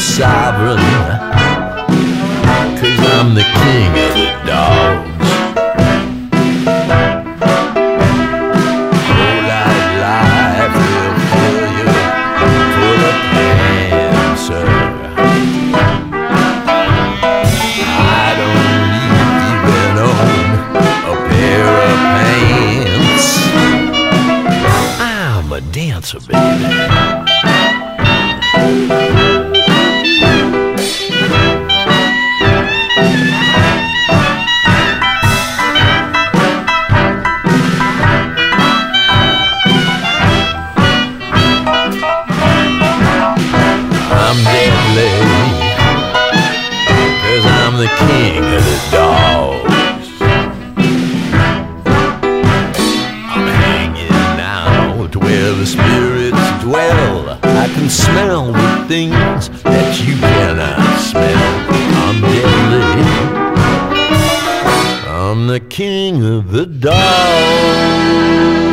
sovereign, 'cause I'm the king of the dogs. Whole life will fill you full of cancer. I don't even own a pair of pants. I'm a dancer, baby. I'm deadly, 'cause I'm the king of the dogs. I'm hanging out where the spirits dwell. I can smell the things that you cannot smell. I'm deadly, I'm the king of the dogs.